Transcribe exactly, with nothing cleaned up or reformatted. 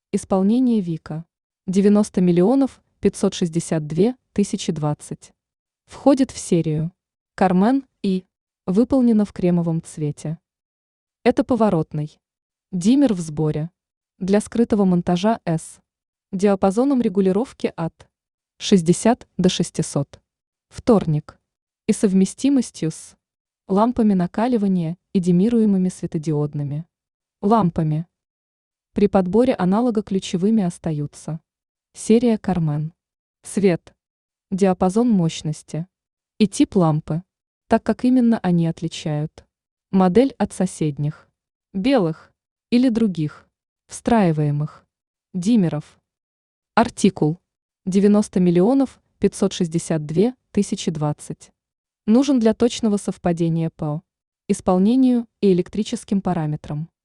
Исполнение Вика. девяносто миллионов пятьсот шестьдесят две тысячи двадцать. Входит в серию Кармен и выполнено в кремовом цвете. Это поворотный. Диммер в сборе. Для скрытого монтажа S. Диапазоном регулировки от шестидесяти до шестисот. Вторник. И совместимостью с лампами накаливания и диммируемыми светодиодными лампами. При подборе аналога ключевыми остаются серия Кармен, свет, диапазон мощности и тип лампы, так как именно они отличают модель от соседних, белых или других, встраиваемых диммеров. Артикул девяносто миллионов пятьсот шестьдесят две тысячи двадцать. Нужен для точного совпадения по исполнению и электрическим параметрам.